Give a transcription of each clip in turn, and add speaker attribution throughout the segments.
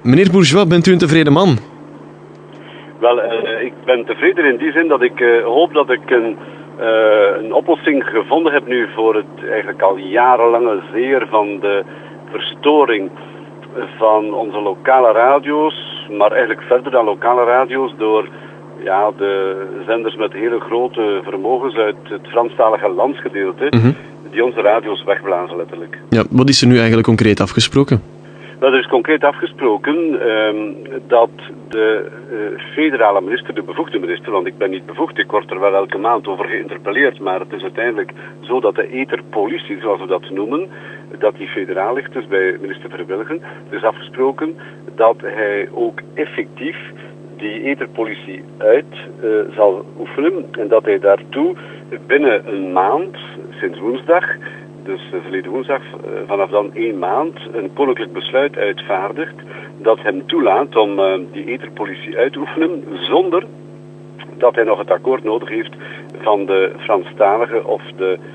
Speaker 1: Meneer Bourgeois, bent u een tevreden man?
Speaker 2: Wel, ik ben tevreden in die zin dat ik hoop dat ik een oplossing gevonden heb nu voor het eigenlijk al jarenlange zeer van de verstoring van onze lokale radio's, maar eigenlijk verder dan lokale radio's door de zenders met hele grote vermogens uit het Franstalige landsgedeelte, die onze radio's wegblazen letterlijk.
Speaker 1: Ja, wat is er nu eigenlijk concreet afgesproken?
Speaker 2: Er is concreet afgesproken dat de federale minister, de bevoegde minister, want ik ben niet bevoegd, ik word er wel elke maand over geïnterpelleerd, maar het is uiteindelijk zo dat de etherpolitie, zoals we dat noemen, dat die federaal ligt, dus bij minister Verwilligen, er is afgesproken dat hij ook effectief die etherpolitie uit zal oefenen en dat hij daartoe binnen een maand, sinds woensdag, dus verleden woensdag, vanaf dan 1 maand, een koninklijk besluit uitvaardigt dat hem toelaat om die etherpolitie uit te oefenen zonder dat hij nog het akkoord nodig heeft van de Franstalige of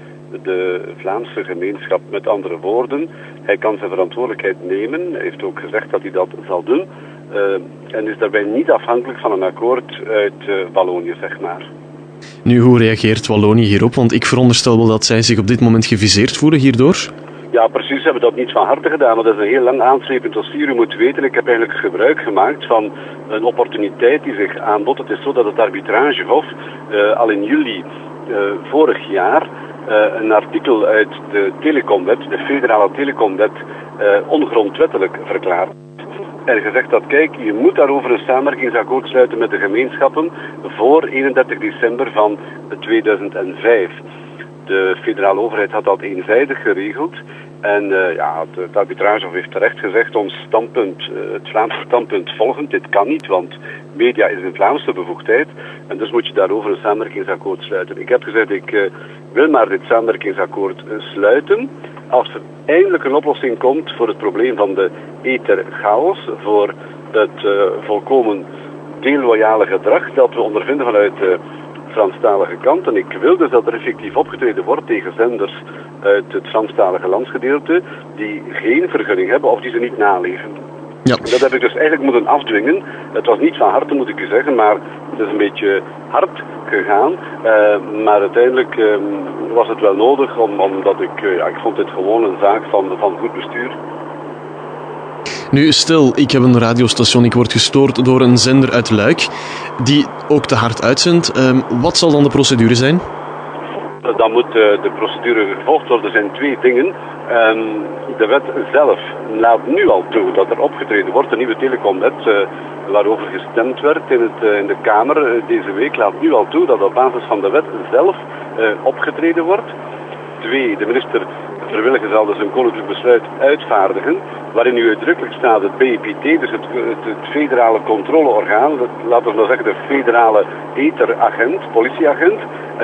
Speaker 2: de Vlaamse gemeenschap. Met andere woorden, hij kan zijn verantwoordelijkheid nemen, hij heeft ook gezegd dat hij dat zal doen, en is daarbij niet afhankelijk van een akkoord uit Wallonië, zeg maar.
Speaker 1: Nu, hoe reageert Wallonië hierop? Want ik veronderstel wel dat zij zich op dit moment geviseerd voelen hierdoor.
Speaker 2: Ja, precies. Ze hebben dat niet van harte gedaan, maar dat is een heel lang aanslepend dossier. U moet weten, ik heb eigenlijk gebruik gemaakt van een opportuniteit die zich aanbod. Het is zo dat het arbitragehof al in juli vorig jaar een artikel uit de telecomwet, de federale telecomwet, ongrondwettelijk verklaart. En gezegd dat, kijk, je moet daarover een samenwerkingsakkoord sluiten met de gemeenschappen voor 31 december van 2005. De federale overheid had dat eenzijdig geregeld. En het arbitragehof heeft terecht gezegd, ons standpunt, het Vlaamse standpunt volgend, dit kan niet, want media is een Vlaamse bevoegdheid. En dus moet je daarover een samenwerkingsakkoord sluiten. Ik heb gezegd, ik wil maar dit samenwerkingsakkoord sluiten als er eindelijk een oplossing komt voor het probleem van de etherchaos, voor het volkomen deloyale gedrag dat we ondervinden vanuit de Franstalige kant. En ik wil dus dat er effectief opgetreden wordt tegen zenders uit het Franstalige landsgedeelte die geen vergunning hebben of die ze niet naleven.
Speaker 1: Ja.
Speaker 2: Dat heb ik dus eigenlijk moeten afdwingen. Het was niet van harte, moet ik u zeggen, maar het is een beetje hard gegaan. Maar uiteindelijk was het wel nodig, omdat ik vond dit gewoon een zaak van goed bestuur.
Speaker 1: Nu, stel, ik heb een radiostation, ik word gestoord door een zender uit Luik, die ook te hard uitzendt. Wat zal dan de procedure zijn?
Speaker 2: Dan moet de procedure gevolgd worden. Er zijn 2 dingen. De wet zelf laat nu al toe dat er opgetreden wordt. De nieuwe telecomwet waarover gestemd werd in de Kamer deze week laat nu al toe dat op basis van de wet zelf opgetreden wordt. 2. De minister Verwilligen zal dus een koninklijk besluit uitvaardigen, waarin nu uitdrukkelijk staat het BPT, dus het federale controleorgaan, laten we nou zeggen de federale etheragent, politieagent,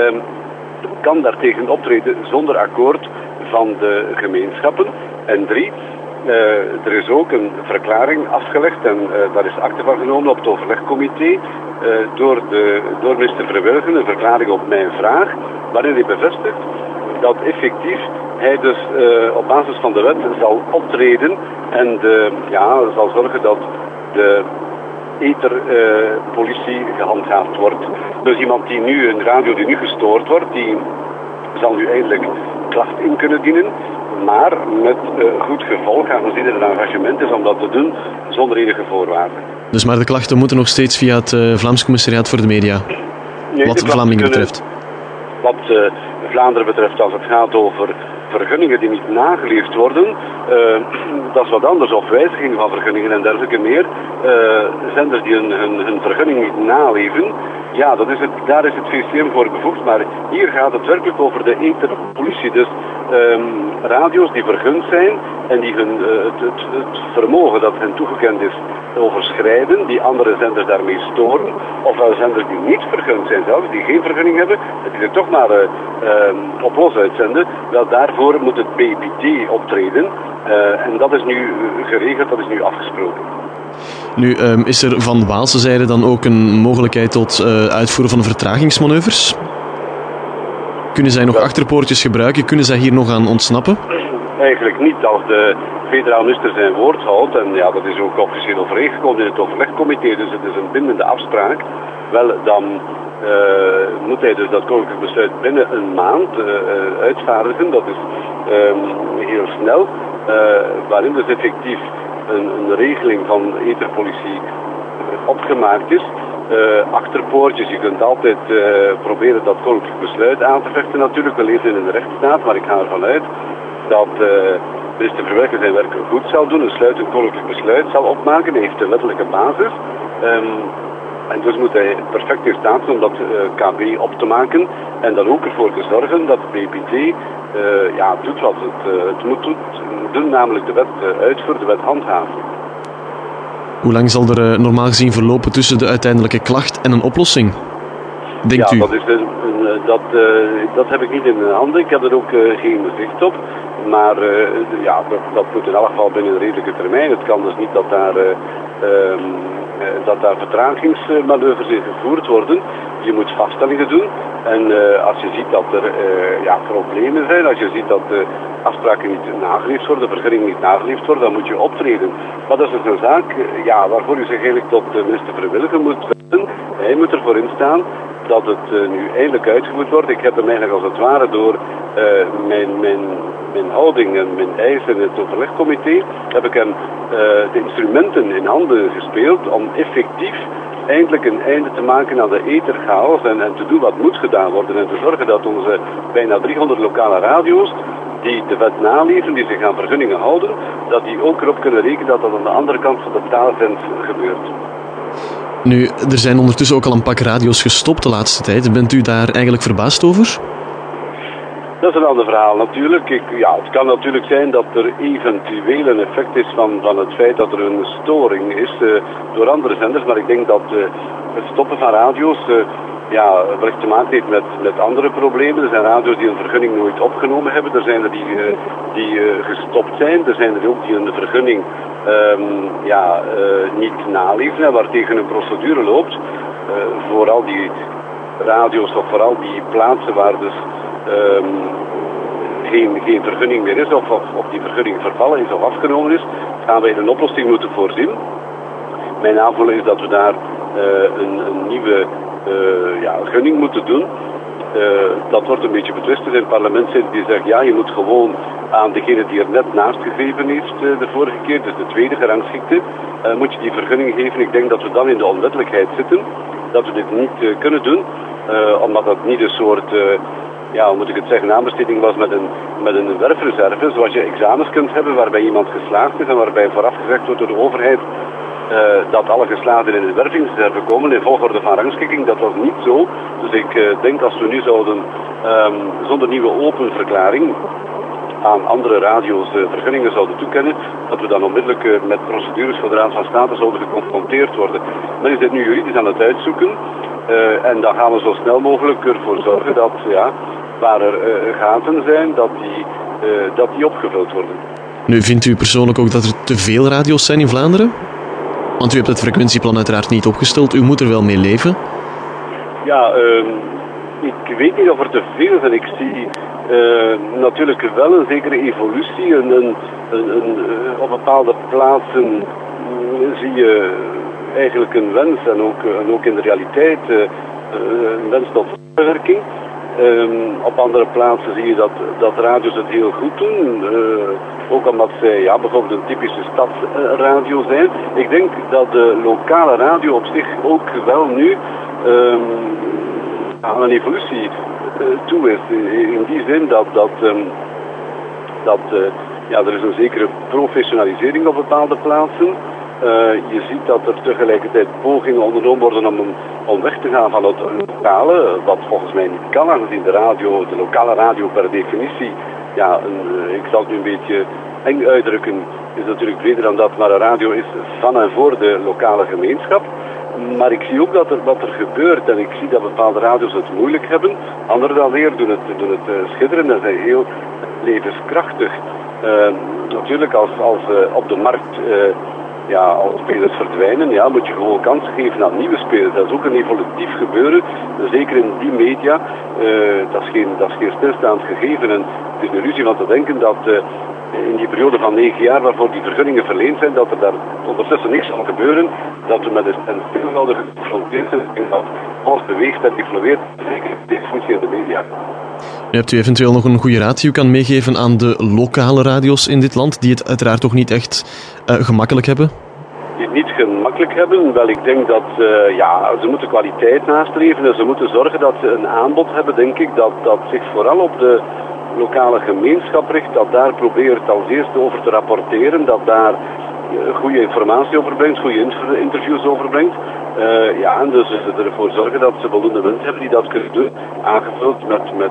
Speaker 2: kan daartegen optreden zonder akkoord van de gemeenschappen. En 3, er is ook een verklaring afgelegd en daar is akte van genomen op het overlegcomité door minister Verwilligen, een verklaring op mijn vraag, waarin hij bevestigt dat effectief hij dus op basis van de wet zal optreden en zal zorgen dat de etherpolitie gehandhaafd wordt. Dus iemand die nu, een radio die nu gestoord wordt, die zal nu eindelijk klacht in kunnen dienen, maar met goed gevolg, aangezien er een engagement is om dat te doen zonder enige voorwaarden.
Speaker 1: Dus maar de klachten moeten nog steeds via het Vlaams Commissariaat voor de Media,
Speaker 2: nee,
Speaker 1: wat Vlamingen betreft?
Speaker 2: Wat Vlaanderen betreft, als het gaat over vergunningen die niet nageleefd worden, dat is wat anders, of wijzigingen van vergunningen en dergelijke meer. Zenders die hun vergunning niet naleven, ja, daar is het VCM voor bevoegd, maar hier gaat het werkelijk over de etherpolitie. Dus radio's die vergund zijn en die het vermogen dat hen toegekend is overschrijden, die andere zenders daarmee storen, ofwel zenders die niet vergund zijn zelfs, die geen vergunning hebben, die er toch maar op los uitzenden, wel daarvoor moet het BPT optreden en dat is nu geregeld, dat is nu afgesproken.
Speaker 1: Nu, is er van Waalse zijde dan ook een mogelijkheid tot uitvoeren van vertragingsmanoeuvres? Kunnen zij nog achterpoortjes gebruiken? Kunnen zij hier nog aan ontsnappen?
Speaker 2: eigenlijk niet. Als de federaal minister zijn woord houdt, en ja, dat is ook officieel overeengekomen in het overlegcomité, dus het is een bindende afspraak, wel dan moet hij dus dat koninklijk besluit binnen een maand uitvaardigen. Dat is heel snel, waarin dus effectief een regeling van etherpolitie opgemaakt is. Achterpoortjes, je kunt altijd proberen dat koninklijk besluit aan te vechten natuurlijk. We leven in een rechtsstaat, maar ik ga ervan uit dat minister Verwelke zijn werk goed zal doen, een sluitend koninklijk besluit zal opmaken. Hij heeft de wettelijke basis. En dus moet hij perfect in staat zijn om dat KB op te maken en dan ook ervoor te zorgen dat de BPT doet wat het moet doen, namelijk de wet uitvoeren, de wet handhaven.
Speaker 1: Hoe lang zal er normaal gezien verlopen tussen de uiteindelijke klacht en een oplossing? Denkt u?
Speaker 2: Dat heb ik niet in mijn handen. Ik heb er ook geen zicht op. Maar dat moet in elk geval binnen een redelijke termijn. Het kan dus niet dat daar vertragingsmanoeuvres in gevoerd worden. Je moet vaststellingen doen. En als je ziet dat er problemen zijn, als je ziet dat de afspraken niet nageleefd worden, de vergunningen niet nageleefd worden, dan moet je optreden. Maar dat is dus een zaak waarvoor u zich eigenlijk tot de minister Verwilligen moet wenden. Hij moet ervoor instaan dat het nu eindelijk uitgevoerd wordt. Ik heb hem eigenlijk als het ware door mijn houding en mijn eisen in het overlegcomité, heb ik hem de instrumenten in handen gespeeld om effectief eindelijk een einde te maken aan de etherchaos en te doen wat moet gedaan worden en te zorgen dat onze bijna 300 lokale radio's die de wet naleven, die zich aan vergunningen houden, dat die ook erop kunnen rekenen dat dat aan de andere kant van de taalgrens gebeurt.
Speaker 1: Nu, er zijn ondertussen ook al een pak radio's gestopt de laatste tijd. Bent u daar eigenlijk verbaasd over?
Speaker 2: Dat is een ander verhaal natuurlijk. Het kan natuurlijk zijn dat er eventueel een effect is van het feit dat er een storing is door andere zenders. Maar ik denk dat het stoppen van radio's wellicht te maken heeft met andere problemen. Er zijn radio's die een vergunning nooit opgenomen hebben. Er zijn er die gestopt zijn. Er zijn er ook die een vergunning niet naleven en waartegen een procedure loopt. Vooral die radio's of vooral die plaatsen waar dus geen vergunning meer is of die vergunning vervallen is of afgenomen is, gaan wij een oplossing moeten voorzien. Mijn aanvoelen is dat we daar een nieuwe gunning moeten doen. Dat wordt een beetje betwist. Er zijn parlementsleden die zeggen je moet gewoon aan degene die er net naast gegrepen heeft de vorige keer, dus de tweede gerangschikte, moet je die vergunning geven. Ik denk dat we dan in de onwettelijkheid zitten, dat we dit niet kunnen doen, omdat dat niet een soort hoe moet ik het zeggen, aanbesteding was met een werfreserve, zoals je examens kunt hebben waarbij iemand geslaagd is en waarbij vooraf gezegd wordt door de overheid dat alle geslaagden in een wervingsreserve komen in volgorde van rangschikking. Dat was niet zo. Dus ik denk als we nu zouden zonder nieuwe open verklaring aan andere radio's vergunningen zouden toekennen, dat we dan onmiddellijk met procedures voor de Raad van State zouden geconfronteerd worden. Men is dit nu juridisch aan het uitzoeken en dan gaan we zo snel mogelijk ervoor zorgen dat waar er gaten zijn, dat die opgevuld worden.
Speaker 1: Nu, vindt u persoonlijk ook dat er te veel radio's zijn in Vlaanderen? Want u hebt het frequentieplan uiteraard niet opgesteld. U moet er wel mee leven.
Speaker 2: Ik weet niet of er te veel zijn. Ik zie natuurlijk wel een zekere evolutie. Op bepaalde plaatsen zie je eigenlijk een wens en ook in de realiteit een wens tot verwerking. Op andere plaatsen zie je dat radio's het heel goed doen. Ook omdat zij bijvoorbeeld een typische stadsradio zijn. Ik denk dat de lokale radio op zich ook wel nu aan een evolutie toe is. In die zin er is een zekere professionalisering op bepaalde plaatsen. Je ziet dat er tegelijkertijd pogingen ondernomen worden om weg te gaan van het lokale, wat volgens mij niet kan, aangezien de lokale radio per definitie, ik zal het nu een beetje eng uitdrukken, is natuurlijk breder dan dat, maar een radio is van en voor de lokale gemeenschap. Maar ik zie ook dat er gebeurt en ik zie dat bepaalde radio's het moeilijk hebben. Anderen dan weer doen het schitteren en zijn heel levenskrachtig. Natuurlijk als op de markt als spelers verdwijnen, moet je gewoon kansen geven aan nieuwe spelers. Dat is ook een evolutief gebeuren, zeker in die media. Dat is geen stilstaand gegeven. En het is een illusie van te denken dat in die periode van 9 jaar waarvoor die vergunningen verleend zijn, dat er daar ondertussen niks zal gebeuren, dat we met een stilhouden gefronteerd zijn en dat alles beweegt en influeert, zeker in deze functie in de media.
Speaker 1: Nu hebt u eventueel nog een goede raad die u kan meegeven aan de lokale radio's in dit land, die het uiteraard toch niet echt gemakkelijk hebben?
Speaker 2: Die het niet gemakkelijk hebben? Wel, ik denk dat ze moeten kwaliteit nastreven en ze moeten zorgen dat ze een aanbod hebben, denk ik, dat zich vooral op de lokale gemeenschap richt, dat daar probeert als eerste over te rapporteren, dat daar goede informatie over brengt, goede interviews over brengt. En dus ervoor zorgen dat ze voldoende mensen hebben die dat kunnen doen, aangevuld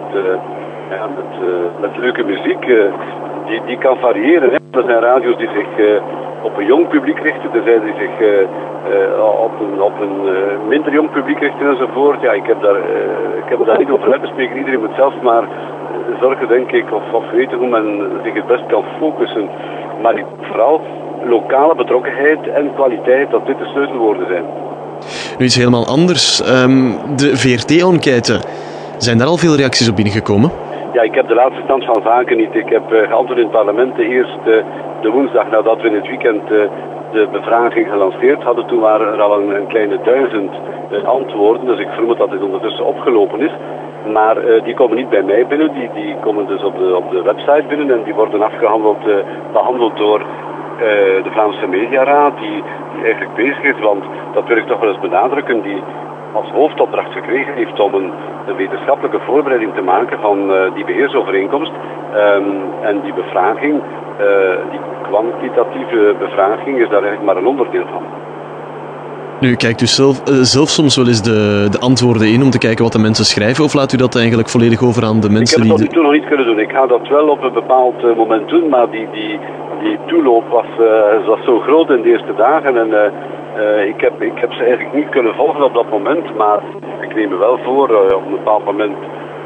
Speaker 2: met leuke muziek die kan variëren. Hè. Er zijn radio's die zich op een jong publiek richten, er zijn die zich op een minder jong publiek richten enzovoort. Ja, ik heb daar niet over uitgesproken. Iedereen moet zelf maar zorgen, denk ik, of weten hoe men zich het best kan focussen. Maar vooral lokale betrokkenheid en kwaliteit, dat dit de sleutelwoorden zijn.
Speaker 1: Nu iets helemaal anders. De VRT-enquête. Zijn daar al veel reacties op binnengekomen?
Speaker 2: Ja, ik heb de laatste stand van zaken niet. Ik heb geantwoord in het parlement eerst de woensdag nadat we in het weekend de bevraging gelanceerd hadden. Toen waren er al een kleine 1000 antwoorden, dus ik vermoed dat dit ondertussen opgelopen is. Maar die komen niet bij mij binnen, die komen dus op de website binnen en die worden behandeld door de Vlaamse Mediaraad, die eigenlijk bezig is, want dat wil ik toch wel eens benadrukken, die als hoofdopdracht gekregen heeft om een wetenschappelijke voorbereiding te maken van die beheersovereenkomst. En die bevraging, die kwantitatieve bevraging, is daar eigenlijk maar een onderdeel van.
Speaker 1: Nu, kijkt u zelf soms wel eens de antwoorden in om te kijken wat de mensen schrijven, of laat u dat eigenlijk volledig over aan de mensen die...
Speaker 2: Ik heb het tot nu toe nog niet kunnen doen. Ik ga dat wel op een bepaald moment doen, maar die toeloop was zo groot in de eerste dagen en ik heb ze eigenlijk niet kunnen volgen op dat moment, maar ik neem me wel voor op een bepaald moment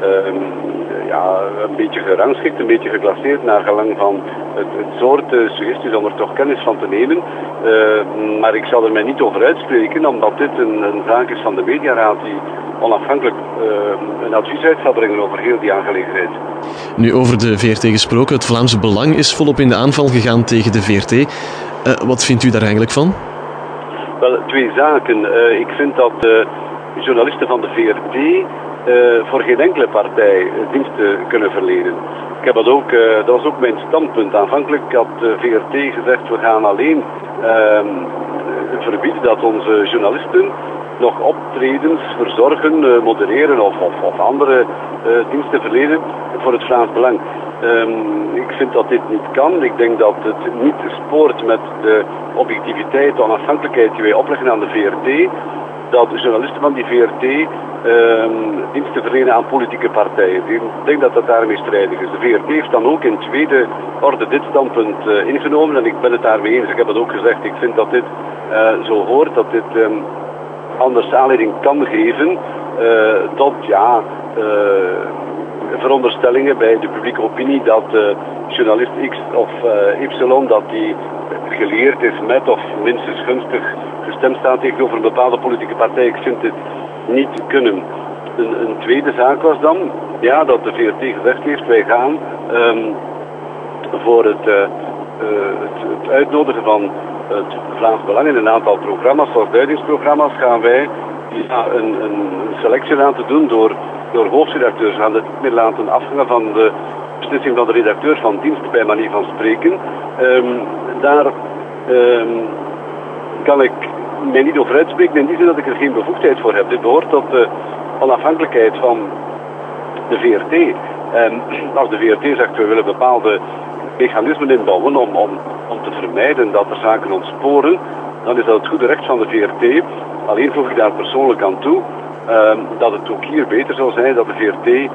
Speaker 2: een beetje gerangschikt, een beetje geclasseerd naar gelang van het soort suggesties om er toch kennis van te nemen. Maar ik zal er mij niet over uitspreken, omdat dit een zaak is van de Mediaraad die onafhankelijk een advies uit zal brengen over heel die aangelegenheid.
Speaker 1: Nu, over de VRT gesproken, het Vlaamse Belang is volop in de aanval gegaan tegen de VRT. Wat vindt u daar eigenlijk van?
Speaker 2: Wel, 2 zaken. Ik vind dat journalisten van de VRT voor geen enkele partij diensten kunnen verlenen. Ik heb dat was ook mijn standpunt. Aanvankelijk had de VRT gezegd, we gaan alleen verbieden dat onze journalisten nog optredens verzorgen, modereren of andere diensten verlenen voor het Vlaams Belang. Ik vind dat dit niet kan. Ik denk dat het niet spoort met de objectiviteit en onafhankelijkheid die wij opleggen aan de VRT, dat de journalisten van die VRT diensten verlenen aan politieke partijen. Ik denk dat dat daarmee strijdig is. De VRT heeft dan ook in tweede orde dit standpunt ingenomen en ik ben het daarmee eens. Ik heb het ook gezegd. Ik vind dat dit zo hoort, dat dit anders aanleiding kan geven tot veronderstellingen bij de publieke opinie dat journalist X of Y dat die geleerd is met of minstens gunstig gestemd staat tegenover een bepaalde politieke partij. Ik vind dit niet kunnen. Een tweede zaak was dan dat de VRT gezegd heeft, wij gaan voor het uitnodigen van het Vlaams Belang in een aantal programma's, zoals duidingsprogramma's, gaan wij een selectie laten doen door hoofdredacteurs. We gaan het niet meer laten afhangen van de beslissing van de redacteur van dienst, bij manier van spreken. Daar kan ik mij niet over uitspreken in die zin dat ik er geen bevoegdheid voor heb. Dit behoort tot de onafhankelijkheid van de VRT. Als de VRT zegt, we willen bepaalde mechanismen inbouwen om te vermijden dat er zaken ontsporen, dan is dat het goede recht van de VRT. Alleen voeg ik daar persoonlijk aan toe dat het ook hier beter zou zijn dat de VRT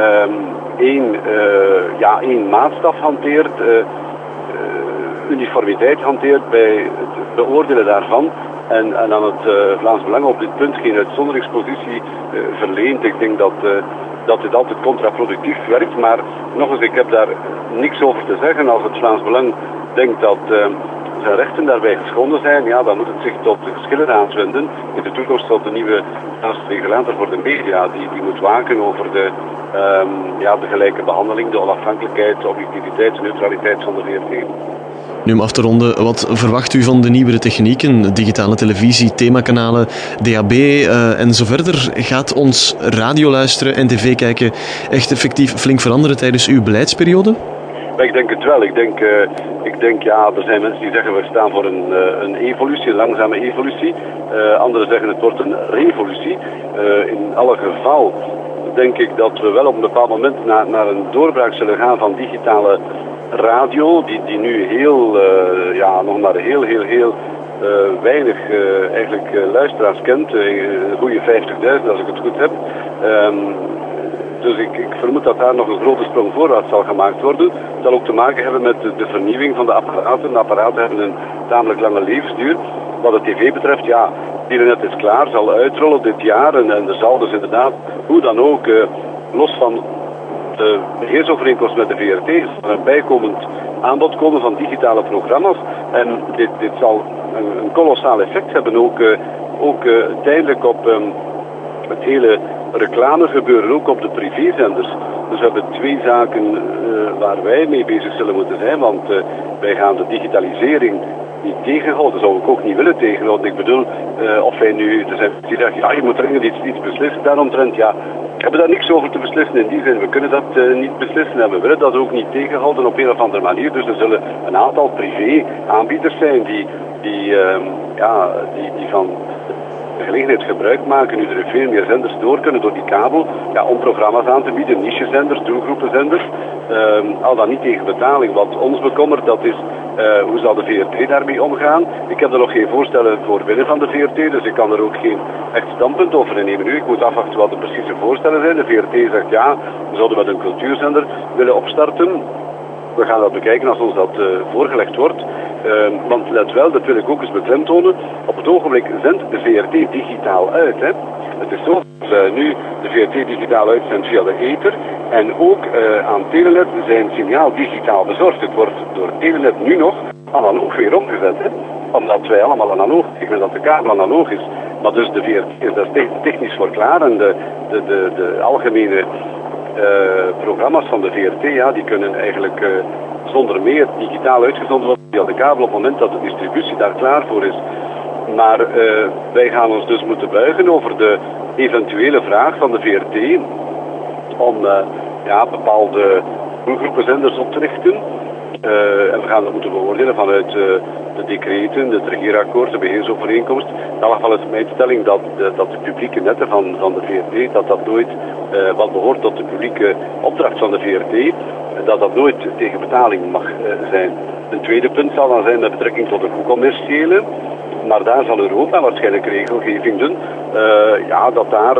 Speaker 2: één maatstaf hanteert, uniformiteit hanteert bij het beoordelen daarvan en aan het Vlaams Belang op dit punt geen uitzonderingspositie verleent. Ik denk dat dit altijd contraproductief werkt, maar nog eens, ik heb daar niks over te zeggen. Als het Vlaams Belang denkt dat zijn rechten daarbij geschonden zijn, ja, dan moet het zich tot de geschillen aanwenden. In de toekomst zal de nieuwe regulator voor de media, die moet waken over de gelijke behandeling, de onafhankelijkheid, de objectiviteit, de neutraliteit van de VRT.
Speaker 1: Nu, om af te ronden, wat verwacht u van de nieuwere technieken, digitale televisie, themakanalen, DAB en zo verder? Gaat ons radioluisteren en tv kijken echt effectief flink veranderen tijdens uw beleidsperiode?
Speaker 2: Ik denk het wel. Ik denk, er zijn mensen die zeggen we staan voor een evolutie, een langzame evolutie. Anderen zeggen het wordt een revolutie. In alle geval denk ik dat we wel op een bepaald moment naar een doorbraak zullen gaan van digitale radio, die nu nog maar heel weinig luisteraars kent. Een goede 50.000 als ik het goed heb. Dus ik vermoed dat daar nog een grote sprong voorwaarts zal gemaakt worden. Het zal ook te maken hebben met de vernieuwing van de apparaten. De apparaten hebben een tamelijk lange levensduur. Wat de tv betreft, Telenet is klaar, zal uitrollen dit jaar. En er zal dus inderdaad, hoe dan ook, los van de beheersovereenkomst met de VRT, er een bijkomend aanbod komen van digitale programma's. En dit zal een kolossaal effect hebben, ook uiteindelijk op het hele reclamegebeuren, ook op de privézenders. Dus we hebben twee zaken waar wij mee bezig zullen moeten zijn, want wij gaan de digitalisering niet tegenhouden. Dat zou ik ook niet willen tegenhouden. Ik bedoel, of wij nu, er zijn die zeggen, je moet dringend iets beslissen daaromtrent. We hebben daar niks over te beslissen in die zin. We kunnen dat niet beslissen en we willen dat ook niet tegenhouden op een of andere manier. Dus er zullen een aantal privé-aanbieders zijn die van de gelegenheid gebruik maken, nu er veel meer zenders door kunnen door die kabel, om programma's aan te bieden, nichezenders, doelgroepenzenders, al dan niet tegen betaling. Wat ons bekommert, dat is hoe zal de VRT daarmee omgaan. Ik heb er nog geen voorstellen voor binnen van de VRT, dus ik kan er ook geen echt standpunt over innemen nu. Ik moet afwachten wat de precieze voorstellen zijn. De VRT zegt we zouden met een cultuurzender willen opstarten. We gaan dat bekijken als ons dat voorgelegd wordt. Want let wel, dat wil ik ook eens beklemtonen. Op het ogenblik zendt de VRT digitaal uit. Hè. Het is zo dat nu de VRT digitaal uitzendt via de ether. En ook aan Telenet zijn signaal digitaal bezorgd. Het wordt door Telenet nu nog analoog weer omgezet. Hè. Omdat wij allemaal analoog zeggen dat de kabel analoog is. Maar dus de VRT is daar technisch voor klaar. En de algemene programma's van de VRT, die kunnen eigenlijk zonder meer digitaal uitgezonden worden via de kabel op het moment dat de distributie daar klaar voor is. Maar wij gaan ons dus moeten buigen over de eventuele vraag van de VRT om bepaalde doelgroepenzenders op te richten. En we gaan dat moeten beoordelen vanuit de decreten, het regeerakkoord, de beheersovereenkomst. In alle geval is mijn stelling dat de publieke netten van de VRT, dat nooit wat behoort tot de publieke opdracht van de VRT, dat nooit tegen betaling mag zijn. Een tweede punt zal dan zijn met betrekking tot de commerciële. Maar daar zal Europa waarschijnlijk regelgeving doen. Dat daar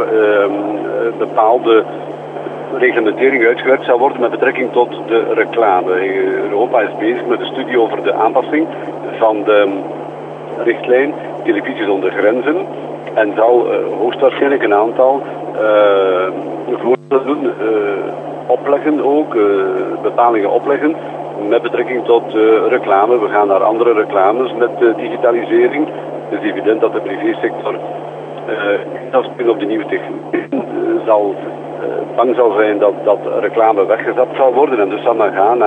Speaker 2: bepaalde reglementering uitgewerkt zal worden met betrekking tot de reclame. Europa is bezig met een studie over de aanpassing van de richtlijn televisie zonder grenzen en zal hoogstwaarschijnlijk een aantal voorstellen doen, opleggen ook, bepalingen opleggen met betrekking tot reclame. We gaan naar andere reclames met digitalisering. Het is evident dat de privésector op de nieuwe techniek bang zal zijn dat reclame weggezapt zal worden en dus zal men gaan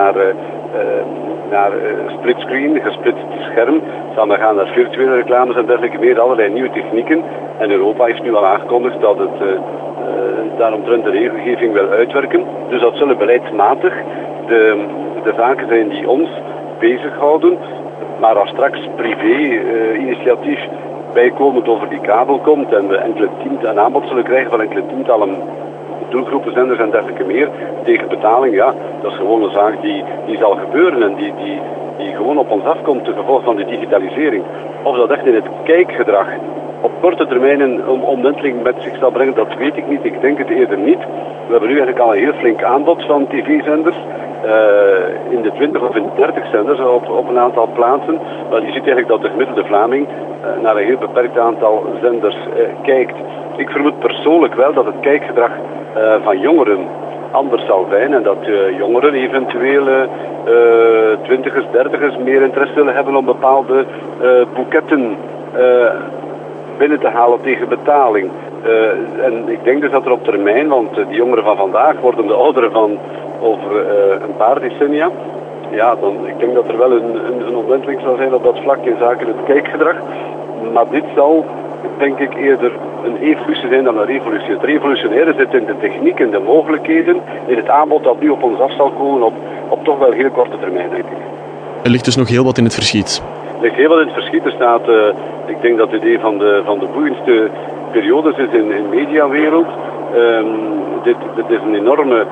Speaker 2: naar splitscreen, gesplitst scherm, zal men gaan naar virtuele reclames en dergelijke meer, allerlei nieuwe technieken. En Europa heeft nu al aangekondigd dat het daaromtrent de regelgeving wil uitwerken. Dus dat zullen beleidsmatig de zaken zijn die ons bezighouden. Maar als straks privé-initiatief bijkomend over die kabel komt en we een aanbod zullen krijgen van enkele tientallen doelgroepen, zenders en dergelijke meer tegen betaling, dat is gewoon een zaak die zal gebeuren en die gewoon op ons afkomt ten gevolge van de digitalisering. Of dat echt in het kijkgedrag op korte termijn een omwenteling met zich zal brengen, dat weet ik niet. Ik denk het eerder niet. We hebben nu eigenlijk al een heel flink aanbod van tv-zenders. In de 20 of in de 30 zenders op een aantal plaatsen. Maar je ziet eigenlijk dat de gemiddelde Vlaming naar een heel beperkt aantal zenders kijkt. Ik vermoed persoonlijk wel dat het kijkgedrag van jongeren anders zal zijn en dat jongeren eventueel 20ers, 30ers meer interesse willen hebben om bepaalde boeketten binnen te halen tegen betaling. En ik denk dus dat er op termijn, want die jongeren van vandaag worden de ouderen van over een paar decennia. Ja, ik denk dat er wel een omwenteling zal zijn op dat vlak in zaken het kijkgedrag. Maar dit zal, denk ik, eerder een evolutie zijn dan een revolutie. Het revolutionaire zit in de techniek en de mogelijkheden, in het aanbod dat nu op ons af zal komen op toch wel heel korte termijn, denk ik.
Speaker 1: Er ligt dus nog heel wat in het verschiet.
Speaker 2: Er ligt heel wat in het verschiet. Er staat, ik denk dat het een van de boeiendste periodes is in de mediawereld. Dit is een enorme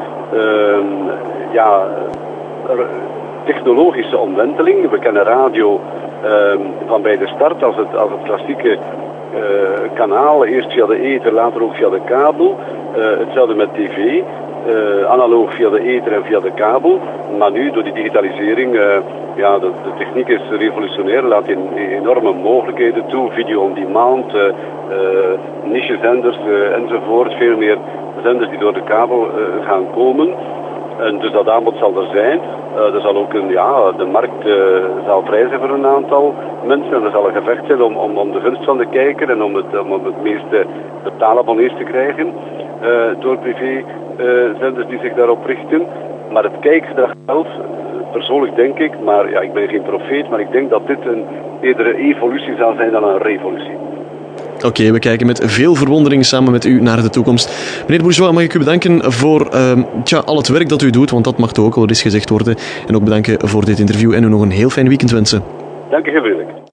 Speaker 2: technologische omwenteling. We kennen radio van bij de start als het klassieke kanaal, eerst via de ether, later ook via de kabel. Hetzelfde met tv, analoog via de ether en via de kabel. Maar nu, door die digitalisering, de techniek is revolutionair, laat enorme mogelijkheden toe. Video on demand, niche-zenders enzovoort. Veel meer zenders die door de kabel gaan komen. En dus dat aanbod zal er zijn. Er zal ook de markt zal vrij zijn voor een aantal mensen. En er zal een gevecht zijn om de gunst van de kijker en om het meeste betaalabonnees te krijgen door privé-zenders die zich daarop richten. Maar het kijkgedrag zelf, persoonlijk denk ik, maar ik ben geen profeet, maar ik denk dat dit een eerdere evolutie zal zijn dan een revolutie.
Speaker 1: Oké, we kijken met veel verwondering samen met u naar de toekomst. Meneer Bourgeois, mag ik u bedanken voor al het werk dat u doet, want dat mag toch ook wel eens gezegd worden. En ook bedanken voor dit interview en u nog een heel fijn weekend wensen.
Speaker 2: Dank u heel vriendelijk.